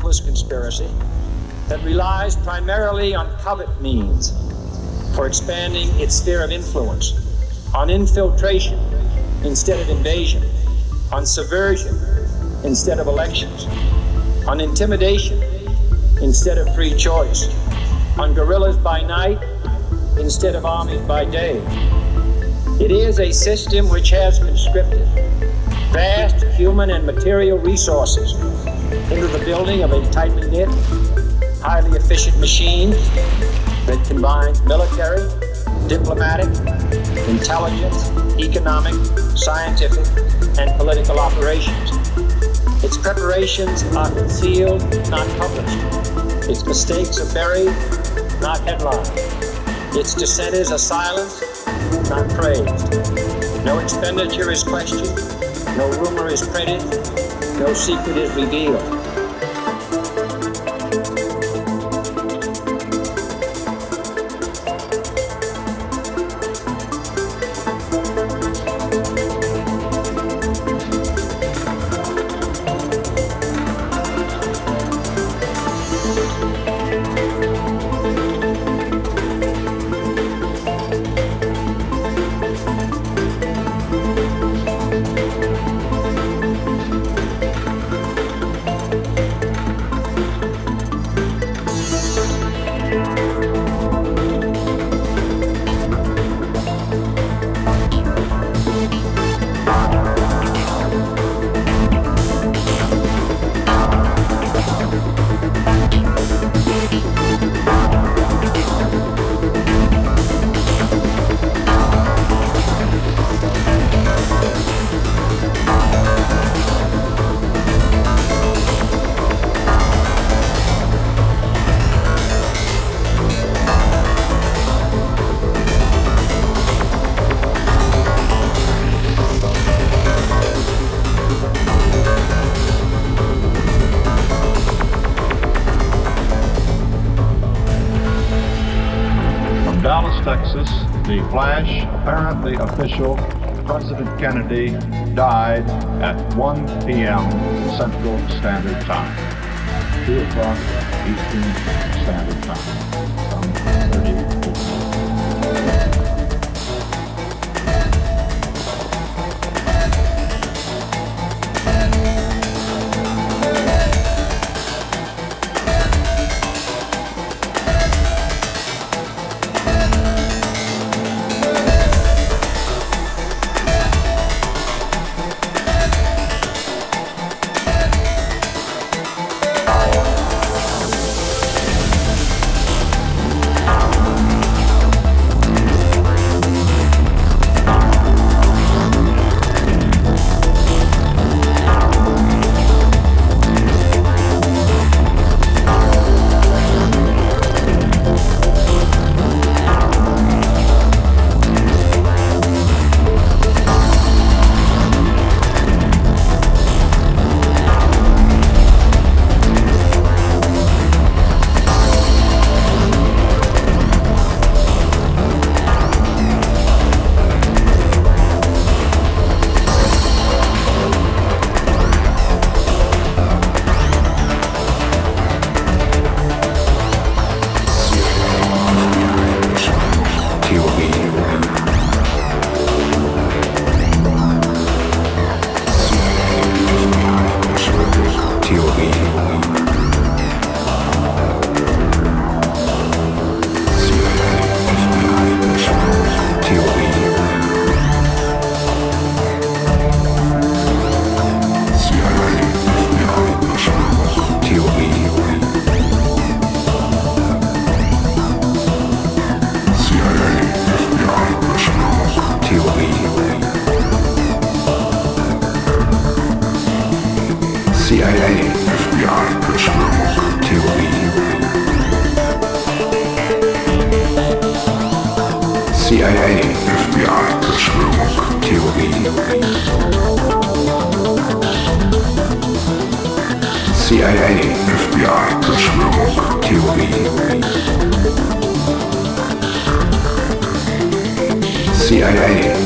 ruthless conspiracy that relies primarily on covert means for expanding its sphere of influence, on infiltration instead of invasion, on subversion instead of elections, on intimidation instead of free choice, on guerrillas by night instead of armies by day. It is a system which has conscripted vast human and material resources into the building of a tightly knit, highly efficient machine that combines military, diplomatic, intelligence, economic, scientific, and political operations. Its preparations are concealed, not published. Its mistakes are buried, not headlined. Its dissenters are silenced, not praised. No expenditure is questioned, no rumor is printed, no secret is revealed. Texas, the flash, apparently official, President Kennedy died at 1 p.m. Central Standard Time, 2 o'clock Eastern Standard Time, some 30 CIA, FBI, Verschwörung, Theorie. CIA, FBI, Verschwörung, Theorie. CIA.